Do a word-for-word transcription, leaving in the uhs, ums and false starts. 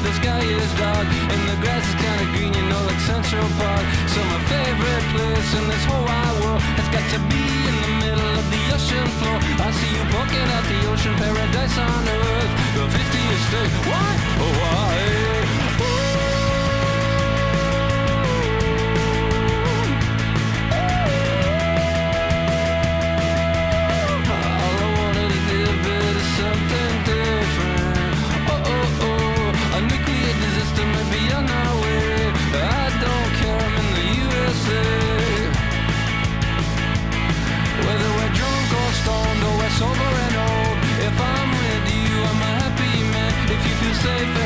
the sky is dark and the grass is kinda green, you know, like Central Park. So my favorite place in this whole wide world has got to be in the middle of the ocean floor. I see you poking at the ocean, paradise on earth, the fiftieth state. Why? Oh, why? Sober and old, if I'm with you, I'm a happy man. If you feel safe